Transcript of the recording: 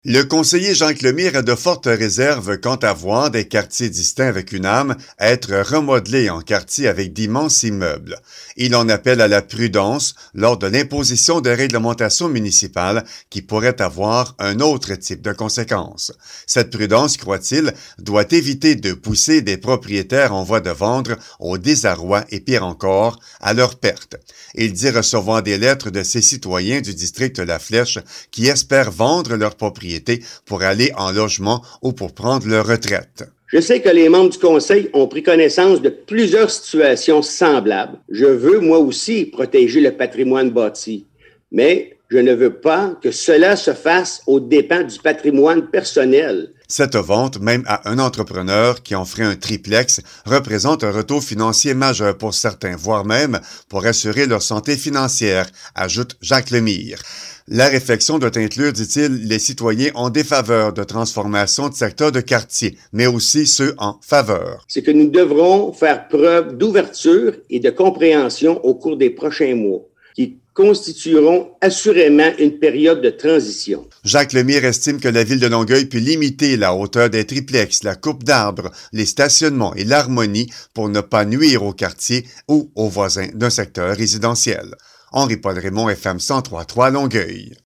Le conseiller Jacques Lemire a de fortes réserves quant à voir des quartiers distincts avec une âme être remodelés en quartiers avec d'immenses immeubles. Il en appelle à la prudence lors de l'imposition de réglementations municipales qui pourraient avoir un autre type de conséquences. Cette prudence, croit-il, doit éviter de pousser des propriétaires en voie de vendre au désarroi et pire encore, à leur perte. Il dit recevoir des lettres de ses citoyens du district La Flèche qui espèrent vendre leur propriété pour aller en logement ou pour prendre leur retraite. Je sais que les membres du Conseil ont pris connaissance de plusieurs situations semblables. Je veux, moi aussi, protéger le patrimoine bâti. Mais je ne veux pas que cela se fasse aux dépens du patrimoine personnel. Cette vente, même à un entrepreneur qui en ferait un triplex, représente un retour financier majeur pour certains, voire même pour assurer leur santé financière, ajoute Jacques Lemire. La réflexion doit inclure, dit-il, les citoyens en défaveur de transformation de secteurs de quartier, mais aussi ceux en faveur. C'est que nous devrons faire preuve d'ouverture et de compréhension au cours des prochains mois, qui constitueront assurément une période de transition. Jacques Lemire estime que la ville de Longueuil peut limiter la hauteur des triplex, la coupe d'arbres, les stationnements et l'harmonie pour ne pas nuire au quartier ou aux voisins d'un secteur résidentiel. Henri-Paul Raymond, FM 103.3 Longueuil.